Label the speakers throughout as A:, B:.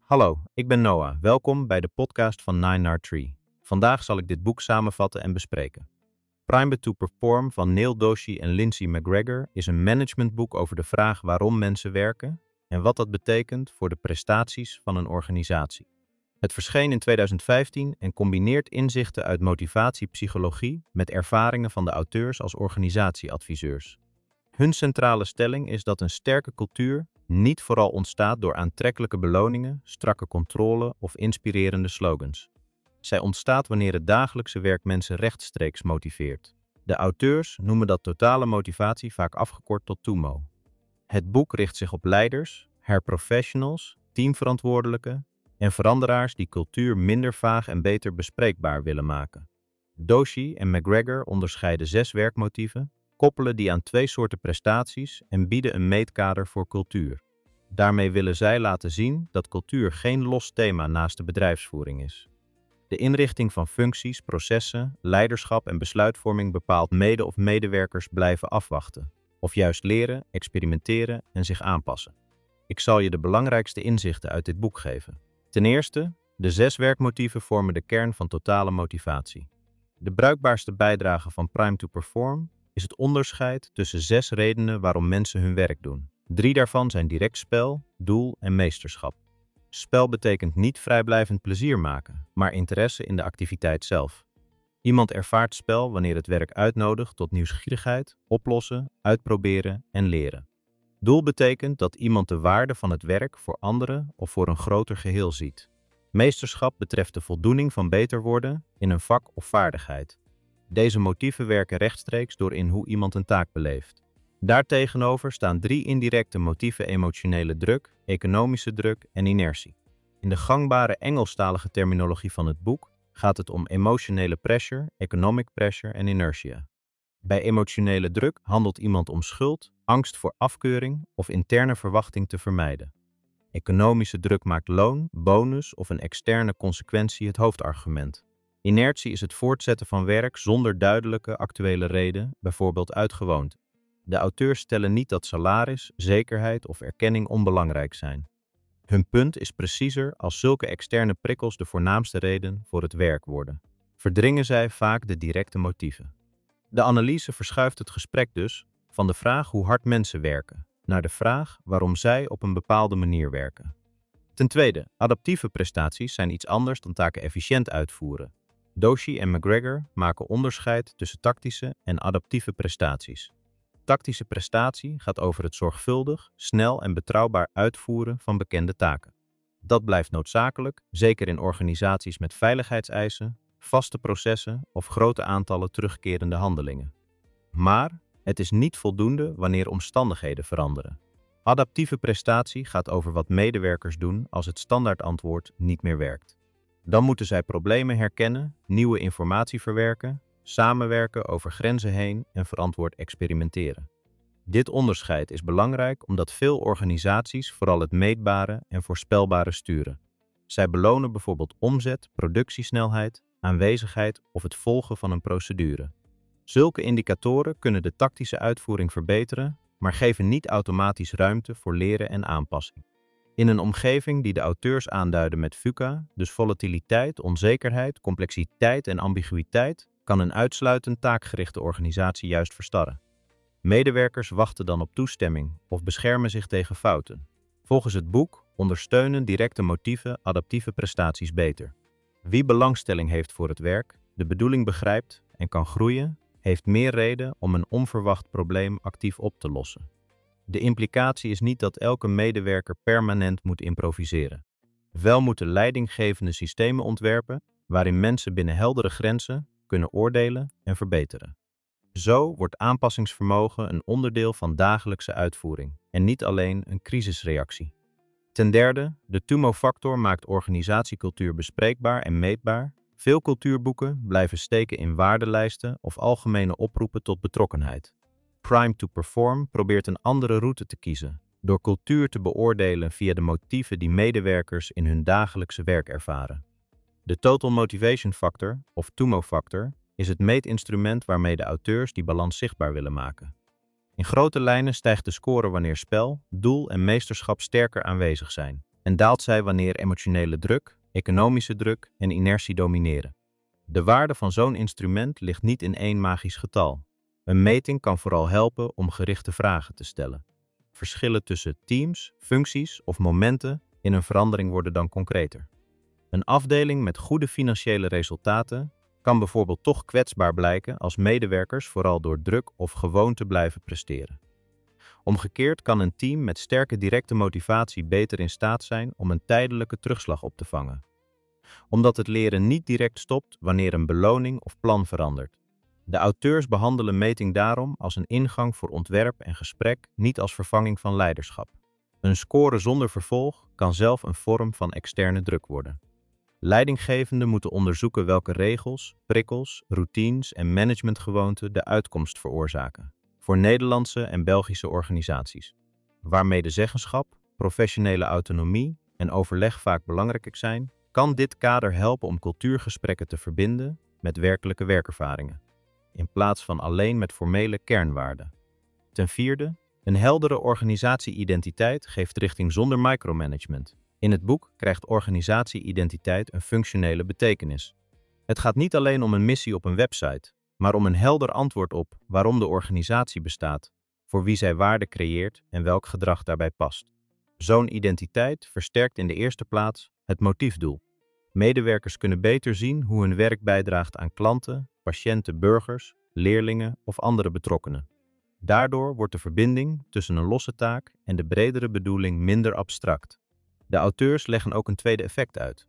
A: Hallo, ik ben Noah. Welkom bij de podcast van 9R3. Vandaag zal ik dit boek samenvatten en bespreken. Prime to Perform van Neil Doshi en Lindsay McGregor is een managementboek over de vraag waarom mensen werken en wat dat betekent voor de prestaties van een organisatie. Het verscheen in 2015 en combineert inzichten uit motivatiepsychologie met ervaringen van de auteurs als organisatieadviseurs. Hun centrale stelling is dat een sterke cultuur niet vooral ontstaat door aantrekkelijke beloningen, strakke controle of inspirerende slogans. Zij ontstaat wanneer het dagelijkse werk mensen rechtstreeks motiveert. De auteurs noemen dat totale motivatie vaak afgekort tot TUMO. Het boek richt zich op leiders, herprofessionals, teamverantwoordelijken en veranderaars die cultuur minder vaag en beter bespreekbaar willen maken. Doshi en McGregor onderscheiden 6 werkmotieven, koppelen die aan 2 soorten prestaties en bieden een meetkader voor cultuur. Daarmee willen zij laten zien dat cultuur geen los thema naast de bedrijfsvoering is. De inrichting van functies, processen, leiderschap en besluitvorming bepaalt mede of medewerkers blijven afwachten, of juist leren, experimenteren en zich aanpassen. Ik zal je de belangrijkste inzichten uit dit boek geven. Ten eerste, de 6 werkmotieven vormen de kern van totale motivatie. De bruikbaarste bijdrage van Prime to Perform is het onderscheid tussen 6 redenen waarom mensen hun werk doen. 3 daarvan zijn direct spel, doel en meesterschap. Spel betekent niet vrijblijvend plezier maken, maar interesse in de activiteit zelf. Iemand ervaart spel wanneer het werk uitnodigt tot nieuwsgierigheid, oplossen, uitproberen en leren. Doel betekent dat iemand de waarde van het werk voor anderen of voor een groter geheel ziet. Meesterschap betreft de voldoening van beter worden in een vak of vaardigheid. Deze motieven werken rechtstreeks door in hoe iemand een taak beleeft. Daartegenover staan 3 indirecte motieven: emotionele druk, economische druk en inertie. In de gangbare Engelstalige terminologie van het boek gaat het om emotionele pressure, economic pressure en inertia. Bij emotionele druk handelt iemand om schuld, angst voor afkeuring of interne verwachting te vermijden. Economische druk maakt loon, bonus of een externe consequentie het hoofdargument. Inertie is het voortzetten van werk zonder duidelijke actuele reden, bijvoorbeeld uit gewoonte. De auteurs stellen niet dat salaris, zekerheid of erkenning onbelangrijk zijn. Hun punt is preciezer als zulke externe prikkels de voornaamste reden voor het werk worden. Verdringen zij vaak de directe motieven. De analyse verschuift het gesprek dus van de vraag hoe hard mensen werken naar de vraag waarom zij op een bepaalde manier werken. Ten tweede, adaptieve prestaties zijn iets anders dan taken efficiënt uitvoeren. Doshi en McGregor maken onderscheid tussen tactische en adaptieve prestaties. Tactische prestatie gaat over het zorgvuldig, snel en betrouwbaar uitvoeren van bekende taken. Dat blijft noodzakelijk, zeker in organisaties met veiligheidseisen, vaste processen of grote aantallen terugkerende handelingen. Maar het is niet voldoende wanneer omstandigheden veranderen. Adaptieve prestatie gaat over wat medewerkers doen als het standaardantwoord niet meer werkt. Dan moeten zij problemen herkennen, nieuwe informatie verwerken, samenwerken over grenzen heen en verantwoord experimenteren. Dit onderscheid is belangrijk omdat veel organisaties vooral het meetbare en voorspelbare sturen. Zij belonen bijvoorbeeld omzet, productiesnelheid, aanwezigheid of het volgen van een procedure. Zulke indicatoren kunnen de tactische uitvoering verbeteren, maar geven niet automatisch ruimte voor leren en aanpassing. In een omgeving die de auteurs aanduiden met VUCA, dus volatiliteit, onzekerheid, complexiteit en ambiguïteit, kan een uitsluitend taakgerichte organisatie juist verstarren. Medewerkers wachten dan op toestemming of beschermen zich tegen fouten. Volgens het boek ondersteunen directe motieven adaptieve prestaties beter. Wie belangstelling heeft voor het werk, de bedoeling begrijpt en kan groeien, heeft meer reden om een onverwacht probleem actief op te lossen. De implicatie is niet dat elke medewerker permanent moet improviseren. Wel moeten leidinggevende systemen ontwerpen waarin mensen binnen heldere grenzen kunnen oordelen en verbeteren. Zo wordt aanpassingsvermogen een onderdeel van dagelijkse uitvoering en niet alleen een crisisreactie. Ten derde, de TUMO-factor maakt organisatiecultuur bespreekbaar en meetbaar. Veel cultuurboeken blijven steken in waardelijsten of algemene oproepen tot betrokkenheid. Prime to Perform probeert een andere route te kiezen, door cultuur te beoordelen via de motieven die medewerkers in hun dagelijkse werk ervaren. De Total Motivation Factor, of TUMO-factor, is het meetinstrument waarmee de auteurs die balans zichtbaar willen maken. In grote lijnen stijgt de score wanneer spel, doel en meesterschap sterker aanwezig zijn. en daalt zij wanneer emotionele druk, economische druk en inertie domineren. De waarde van zo'n instrument ligt niet in één magisch getal. Een meting kan vooral helpen om gerichte vragen te stellen. Verschillen tussen teams, functies of momenten in een verandering worden dan concreter. Een afdeling met goede financiële resultaten kan bijvoorbeeld toch kwetsbaar blijken als medewerkers vooral door druk of gewoonte blijven presteren. Omgekeerd kan een team met sterke directe motivatie beter in staat zijn om een tijdelijke terugslag op te vangen, omdat het leren niet direct stopt wanneer een beloning of plan verandert. De auteurs behandelen meting daarom als een ingang voor ontwerp en gesprek, niet als vervanging van leiderschap. Een score zonder vervolg kan zelf een vorm van externe druk worden. Leidinggevenden moeten onderzoeken welke regels, prikkels, routines en managementgewoonten de uitkomst veroorzaken. Voor Nederlandse en Belgische organisaties, waar medezeggenschap, professionele autonomie en overleg vaak belangrijk zijn, kan dit kader helpen om cultuurgesprekken te verbinden met werkelijke werkervaringen, in plaats van alleen met formele kernwaarden. Ten vierde, een heldere organisatie-identiteit geeft richting zonder micromanagement. In het boek krijgt organisatie-identiteit een functionele betekenis. Het gaat niet alleen om een missie op een website, maar om een helder antwoord op waarom de organisatie bestaat, voor wie zij waarde creëert en welk gedrag daarbij past. Zo'n identiteit versterkt in de eerste plaats het motiefdoel. Medewerkers kunnen beter zien hoe hun werk bijdraagt aan klanten, patiënten, burgers, leerlingen of andere betrokkenen. Daardoor wordt de verbinding tussen een losse taak en de bredere bedoeling minder abstract. De auteurs leggen ook een tweede effect uit.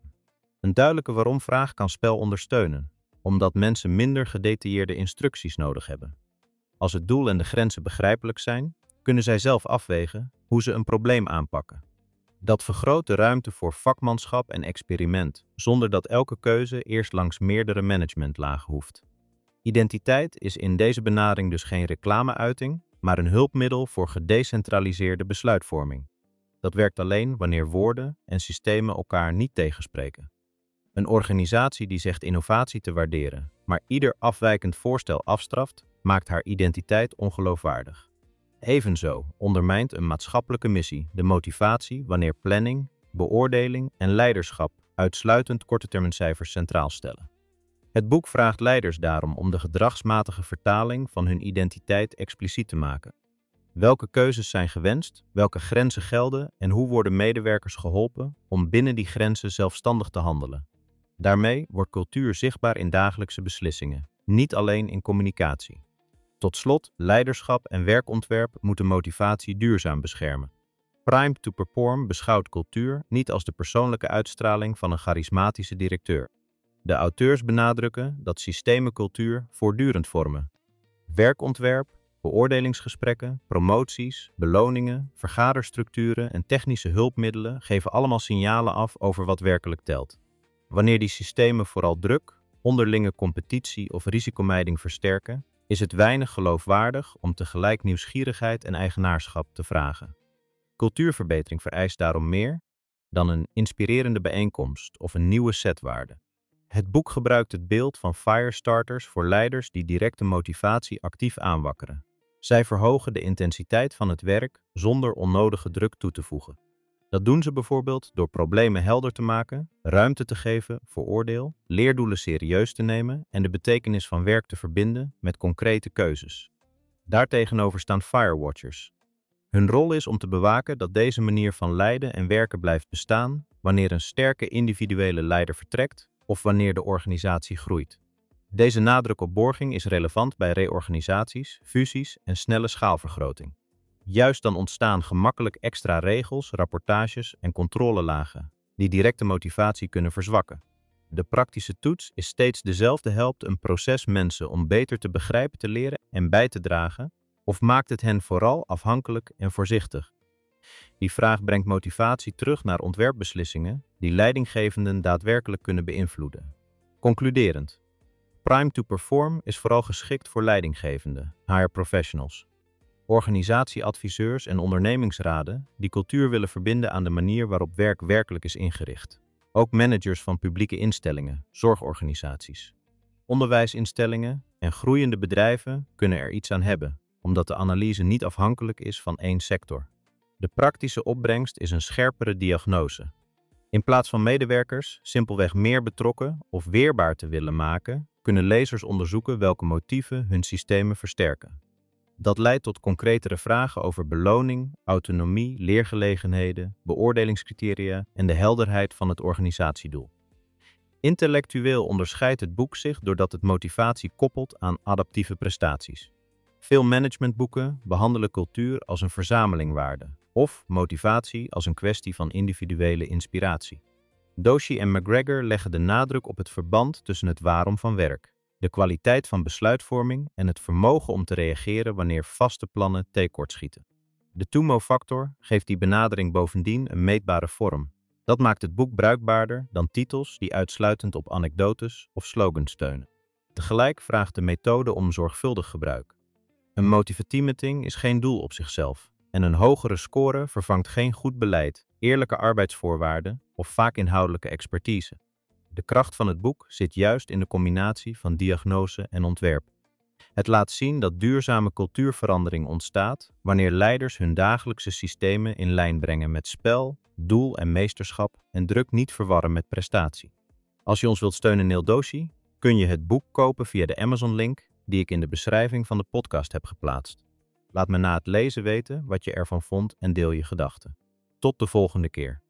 A: Een duidelijke waarom-vraag kan spel ondersteunen, omdat mensen minder gedetailleerde instructies nodig hebben. Als het doel en de grenzen begrijpelijk zijn, kunnen zij zelf afwegen hoe ze een probleem aanpakken. Dat vergroot de ruimte voor vakmanschap en experiment, zonder dat elke keuze eerst langs meerdere managementlagen hoeft. Identiteit is in deze benadering dus geen reclameuiting, maar een hulpmiddel voor gedecentraliseerde besluitvorming. Dat werkt alleen wanneer woorden en systemen elkaar niet tegenspreken. Een organisatie die zegt innovatie te waarderen, maar ieder afwijkend voorstel afstraft, maakt haar identiteit ongeloofwaardig. Evenzo ondermijnt een maatschappelijke missie de motivatie wanneer planning, beoordeling en leiderschap uitsluitend kortetermijncijfers centraal stellen. Het boek vraagt leiders daarom om de gedragsmatige vertaling van hun identiteit expliciet te maken. Welke keuzes zijn gewenst, welke grenzen gelden en hoe worden medewerkers geholpen om binnen die grenzen zelfstandig te handelen? Daarmee wordt cultuur zichtbaar in dagelijkse beslissingen, niet alleen in communicatie. Tot slot, leiderschap en werkontwerp moeten motivatie duurzaam beschermen. Prime to Perform beschouwt cultuur niet als de persoonlijke uitstraling van een charismatische directeur. De auteurs benadrukken dat systemen cultuur voortdurend vormen. Werkontwerp, beoordelingsgesprekken, promoties, beloningen, vergaderstructuren en technische hulpmiddelen geven allemaal signalen af over wat werkelijk telt. Wanneer die systemen vooral druk, onderlinge competitie of risicomijding versterken, is het weinig geloofwaardig om tegelijk nieuwsgierigheid en eigenaarschap te vragen. Cultuurverbetering vereist daarom meer dan een inspirerende bijeenkomst of een nieuwe set waarden. Het boek gebruikt het beeld van firestarters voor leiders die directe motivatie actief aanwakkeren. Zij verhogen de intensiteit van het werk zonder onnodige druk toe te voegen. Dat doen ze bijvoorbeeld door problemen helder te maken, ruimte te geven voor oordeel, leerdoelen serieus te nemen en de betekenis van werk te verbinden met concrete keuzes. Daartegenover staan firewatchers. Hun rol is om te bewaken dat deze manier van leiden en werken blijft bestaan wanneer een sterke individuele leider vertrekt of wanneer de organisatie groeit. Deze nadruk op borging is relevant bij reorganisaties, fusies en snelle schaalvergroting. Juist dan ontstaan gemakkelijk extra regels, rapportages en controlelagen, die directe motivatie kunnen verzwakken. De praktische toets is steeds dezelfde: helpt een proces mensen om beter te begrijpen, te leren en bij te dragen, of maakt het hen vooral afhankelijk en voorzichtig? Die vraag brengt motivatie terug naar ontwerpbeslissingen die leidinggevenden daadwerkelijk kunnen beïnvloeden. Concluderend. Prime to Perform is vooral geschikt voor leidinggevenden, HR-professionals, organisatieadviseurs en ondernemingsraden die cultuur willen verbinden aan de manier waarop werk werkelijk is ingericht. Ook managers van publieke instellingen, zorgorganisaties, onderwijsinstellingen en groeiende bedrijven kunnen er iets aan hebben, omdat de analyse niet afhankelijk is van één sector. De praktische opbrengst is een scherpere diagnose. In plaats van medewerkers simpelweg meer betrokken of weerbaar te willen maken, kunnen lezers onderzoeken welke motieven hun systemen versterken. Dat leidt tot concretere vragen over beloning, autonomie, leergelegenheden, beoordelingscriteria en de helderheid van het organisatiedoel. Intellectueel onderscheidt het boek zich doordat het motivatie koppelt aan adaptieve prestaties. Veel managementboeken behandelen cultuur als een verzameling waarden of motivatie als een kwestie van individuele inspiratie. Doshi en McGregor leggen de nadruk op het verband tussen het waarom van werk, de kwaliteit van besluitvorming en het vermogen om te reageren wanneer vaste plannen tekortschieten. De TUMO-factor geeft die benadering bovendien een meetbare vorm. Dat maakt het boek bruikbaarder dan titels die uitsluitend op anekdotes of slogans steunen. Tegelijk vraagt de methode om zorgvuldig gebruik. Een motivatiemeting is geen doel op zichzelf en een hogere score vervangt geen goed beleid, eerlijke arbeidsvoorwaarden of vaak inhoudelijke expertise. De kracht van het boek zit juist in de combinatie van diagnose en ontwerp. Het laat zien dat duurzame cultuurverandering ontstaat wanneer leiders hun dagelijkse systemen in lijn brengen met spel, doel en meesterschap en druk niet verwarren met prestatie. Als je ons wilt steunen Neil Doshi, kun je het boek kopen via de Amazon-link die ik in de beschrijving van de podcast heb geplaatst. Laat me na het lezen weten wat je ervan vond en deel je gedachten. Tot de volgende keer.